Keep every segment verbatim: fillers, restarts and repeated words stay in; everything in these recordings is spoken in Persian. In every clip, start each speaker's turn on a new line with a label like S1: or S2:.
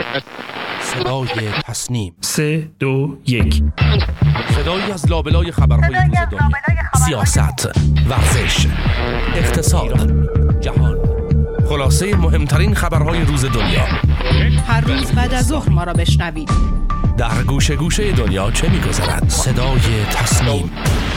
S1: صدای تصنیم.
S2: سه دو یک.
S1: صدایی از لابلای خبرهای روز دنیا، سیاست، ورزش، اقتصاد، جهان، خلاصه مهمترین خبرهای روز دنیا.
S3: هر روز بعد از ظهر ما را بشنوید.
S1: در گوشه گوشه دنیا چه می‌گذرد؟ صدای تصنیم.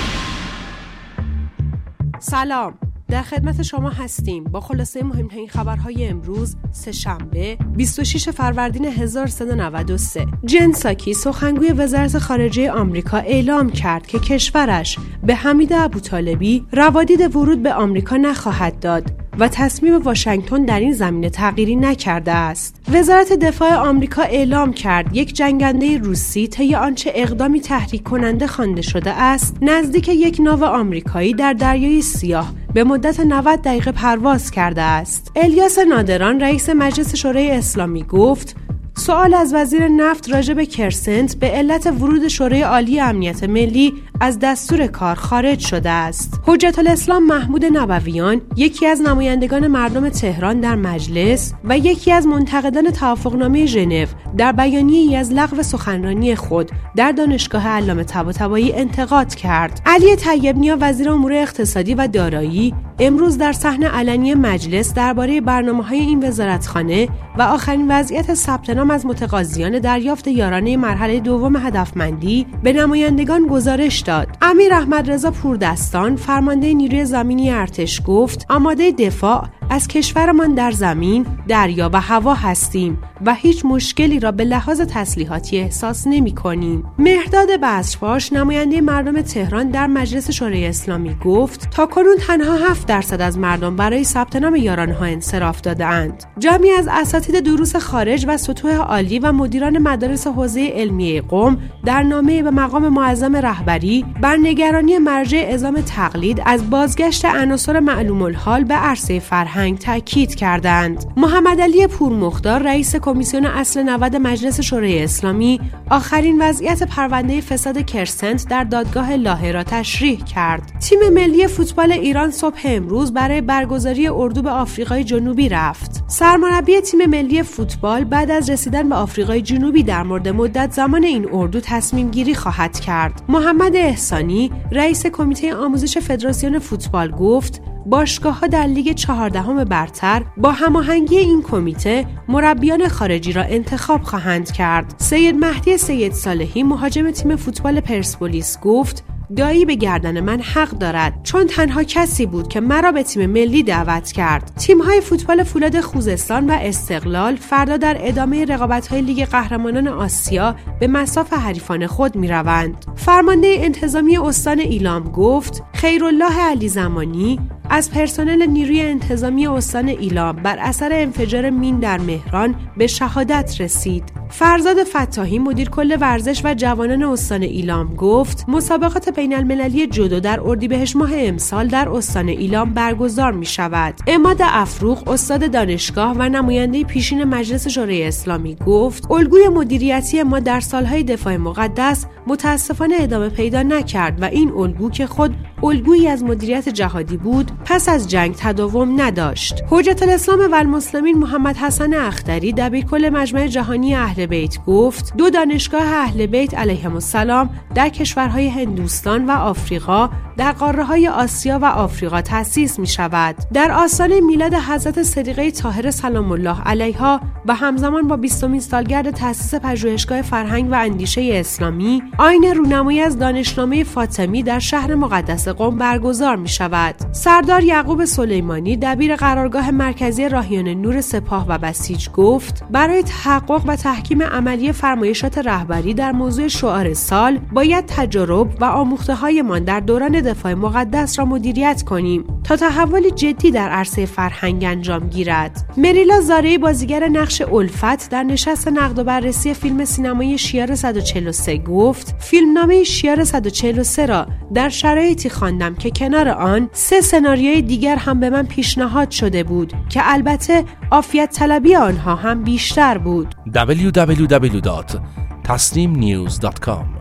S4: سلام، در خدمت شما هستیم با خلاصه مهمترین خبرهای امروز سه‌شنبه بیست و شش فروردین هزار و سیصد و نود و سه. جن ساکی سخنگوی وزارت خارجه آمریکا اعلام کرد که کشورش به حمید ابوطالبی روادید ورود به آمریکا نخواهد داد و تصمیم واشنگتن در این زمینه تغییری نکرده است. وزارت دفاع آمریکا اعلام کرد یک جنگنده روسی طی آنچه اقدامی تحریک کننده خوانده شده است نزدیک یک ناو آمریکایی در دریای سیاه به مدت نود دقیقه پرواز کرده است. الیاس نادران رئیس مجلس شورای اسلامی گفت سوال از وزیر نفت راجع به کرسنت به علت ورود شورای عالی امنیت ملی از دستور کار خارج شده است. حجت الاسلام محمود نبویان یکی از نمایندگان مردم تهران در مجلس و یکی از منتقدان توافقنامه ژنو در بیانیه‌ای از لغو سخنرانی خود در دانشگاه علامه طباطبایی انتقاد کرد. علی طیب‌نیا وزیر امور اقتصادی و دارایی امروز در صحن علنی مجلس درباره برنامه‌های این وزارتخانه و آخرین وضعیت ثبت نام از متقاضیان دریافت یارانه مرحله دوم هدفمندی به نمایندگان گزارش داد. امیر احمدرضا پوردستان فرمانده نیروی زمینی ارتش گفت آماده دفاع از کشورمان در زمین، دریا و هوا هستیم و هیچ مشکلی را به لحاظ تسلیحاتی احساس نمی‌کنیم. مهرداد بصرپاش نماینده مردم تهران در مجلس شورای اسلامی گفت تاکنون تنها هفت درصد از مردم برای ثبت نام یارانه‌ها انصراف داده‌اند. جمعی از اساتید دروس خارج و سطوح عالی و مدیران مدارس حوزه علمیه قم در نامه به مقام معظم رهبری بر نگرانی مرجع اعزام تقلید از بازگشت عناصر معلوم الحال به عرصه فرهنگ تاکید کردند. محمد علی پورمختار رئیس کمیسیون اصل نود مجلس شورای اسلامی آخرین وضعیت پرونده فساد کرسنت در دادگاه لاهه را تشریح کرد. تیم ملی فوتبال ایران صبح امروز برای برگزاری اردو به آفریقای جنوبی رفت. سرمربی تیم ملی فوتبال بعد از رسیدن به آفریقای جنوبی در مورد مدت زمان این اردو تصمیم گیری خواهد کرد. محمد احسانی رئیس کمیته آموزش فدراسیون فوتبال گفت باشگاه‌ها در لیگ چهاردهم برتر با هماهنگی این کمیته مربیان خارجی را انتخاب خواهند کرد. سید مهدی سید صالحی مهاجم تیم فوتبال پرسپولیس گفت دایی به گردن من حق دارد چون تنها کسی بود که مرا به تیم ملی دعوت کرد. تیم‌های فوتبال فولاد خوزستان و استقلال فردا در ادامه رقابت‌های لیگ قهرمانان آسیا به مصاف حریفان خود می‌روند. فرمانده انتظامی استان ایلام گفت خیرالله علی زمانی از پرسنل نیروی انتظامی استان ایلام بر اثر انفجار مین در مهران به شهادت رسید. فرزاد فتاحی مدیر کل ورزش و جوانان استان ایلام گفت مسابقات بین المللی جودو در اردیبهشت ماه امسال در استان ایلام برگزار می شود. عماد افروخ استاد دانشگاه و نماینده پیشین مجلس شورای اسلامی گفت الگوی مدیریتی ما در سالهای دفاع مقدس متاسفانه ادامه پیدا نکرد و این الگو که خود الگویی از مدیریت جهادی بود پس از جنگ تداوم نداشت. حجت الاسلام و المسلمین محمد حسن اختری دبیرکل مجمع جهانی اهل بیت گفت دو دانشگاه اهل بیت علیهم السلام در کشورهای هندوستان و آفریقا در قاره‌های آسیا و آفریقا تأسیس می شود. در آستانه میلاد حضرت صدیقه طاهره سلام الله علیها و همزمان با بیستمین سالگرد تأسیس پژوهشگاه فرهنگ و اندیشه اسلامی آیین رونمایی از دانشنامه فاطمی در شهر مقدس قم برگزار می شود. سردار یعقوب سلیمانی دبیر قرارگاه مرکزی راهیان نور سپاه و بسیج گفت برای تحقق و تحکیم عملی فرمایشات رهبری در موضوع شعار سال باید تجارب و آموخته‌هایمان در دوران دفاع مقدس را مدیریت کنیم تا تحولی جدی در عرصه فرهنگ انجام گیرد. مریلا زارعی بازیگر نقش الفت در نشست نقد و بررسی فیلم سینمایی شیار صد و چهل و سه گفت فیلمنامه شیار صد و چهل و سه را در شرایطی خواندم که کنار آن سه سناریوی دیگر هم به من پیشنهاد شده بود که البته عافیت طلبی آنها هم بیشتر بود.
S1: دبلیو دبلیو دبلیو دات تصنیم نیوز دات کام